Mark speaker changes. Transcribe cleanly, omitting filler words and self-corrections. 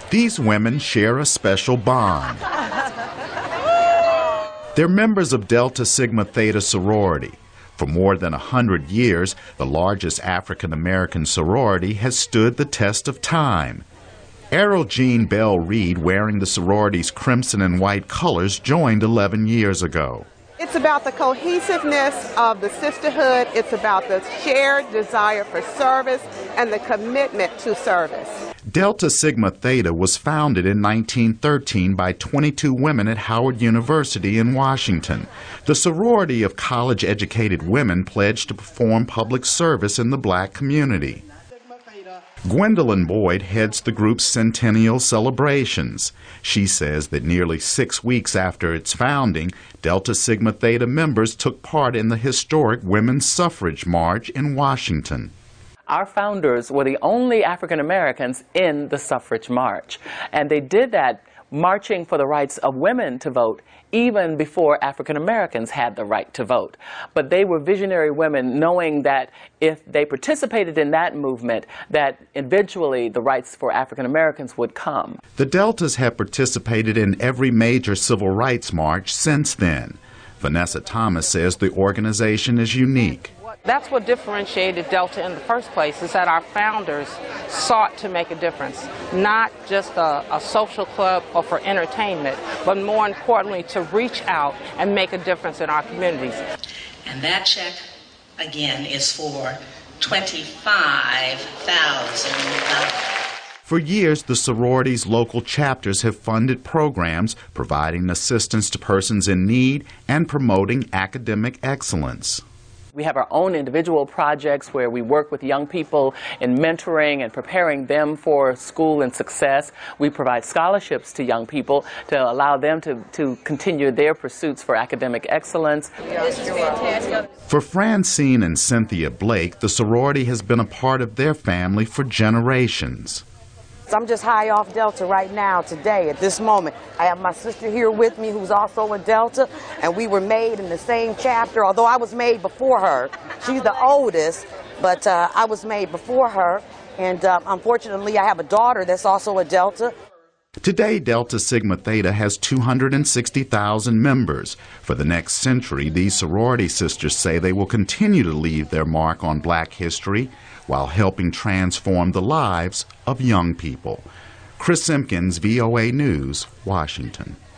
Speaker 1: These women share a special bond. They're members of Delta Sigma Theta sorority. For more than 100 years, the largest African American sorority has stood the test of time. Errol Jean Bell Reed, wearing the sorority's crimson and white colors, joined 11 years ago.
Speaker 2: It's about the cohesiveness of the sisterhood. It's about the shared desire for service and the commitment to service.
Speaker 1: Delta Sigma Theta was founded in 1913 by 22 women at Howard University in Washington. The sorority of college-educated women pledged to perform public service in the black community. Gwendolyn Boyd heads the group's centennial celebrations. She says that nearly 6 weeks after its founding, Delta Sigma Theta members took part in the historic Women's Suffrage March in Washington.
Speaker 3: Our founders were the only African Americans in the suffrage march, and they did that marching for the rights of women to vote even before African Americans had the right to vote. But they were visionary women, knowing that if they participated in that movement, that eventually the rights for African Americans would come.
Speaker 1: The Deltas have participated in every major civil rights march since then. Vanessa Thomas says the organization is unique.
Speaker 4: That's what differentiated Delta in the first place, is that our founders sought to make a difference, not just a social club or for entertainment, but more importantly to reach out and make a difference in our communities.
Speaker 5: And that check, again, is for $25,000.
Speaker 1: For years, the sorority's local chapters have funded programs providing assistance to persons in need and promoting academic excellence.
Speaker 3: We have our own individual projects where we work with young people in mentoring and preparing them for school and success. We provide scholarships to young people to allow them to continue their pursuits for academic excellence.
Speaker 5: This is fantastic.
Speaker 1: For Francine and Cynthia Blake, the sorority has been a part of their family for generations.
Speaker 6: I'm just high off Delta right now, today, at this moment. I have my sister here with me who's also a Delta, and we were made in the same chapter, although I was made before her. She's the oldest, but I was made before her, and unfortunately I have a daughter that's also a Delta.
Speaker 1: Today, Delta Sigma Theta has 260,000 members. For the next century, these sorority sisters say they will continue to leave their mark on black history while helping transform the lives of young people. Chris Simpkins, VOA News, Washington.